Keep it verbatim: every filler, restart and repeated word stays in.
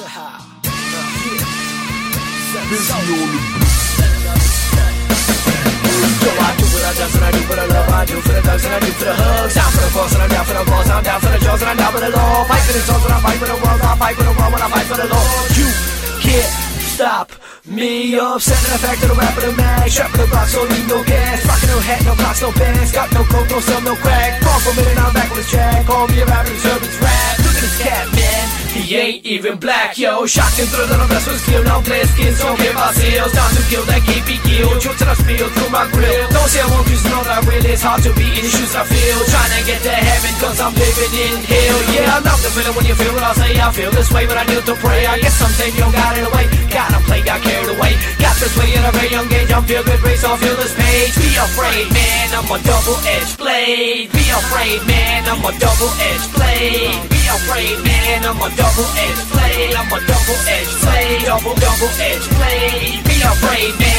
Yo, I do what I does and I do what I love. I do for the thugs and I do for the hugs. Down for the force and I'm down for the balls. I'm down for the jaws and I'm down for the law. Fight for the souls when I fight for the world. I fight for the world when I fight for the law. You can't stop me. Upsetting the fact that I'm rapping the mag. Strapping the box, so need no gas. Rocking no hat, no clocks, no bands. Got no coke, no sell, no crack. Call for a minute, I'm back with this track. Call me a rapper, servants rap. Look at this cat, man. He ain't even black, yo. Shocking through the best with skill. No play skins, don't give our seals. Time to kill that K P kill. Truth to the spill through my grill. Don't say I won't use know that I will. It's hard to be in the shoes I feel. Trying to get to heaven cause I'm living in hell. Yeah, I love the feeling when you feel what I say. I feel this way when I kneel to pray. I guess something you got it away. Gotta play, got carried away. Got this way at a very young age. I'm feel good, race off, feel this page. Be afraid, man, I'm a double-edged blade. Be afraid, man, I'm a double-edged blade. Be afraid, man, I'm a double-edged blade. I'm a double-edged blade. Double, double-edged blade. Be afraid, man.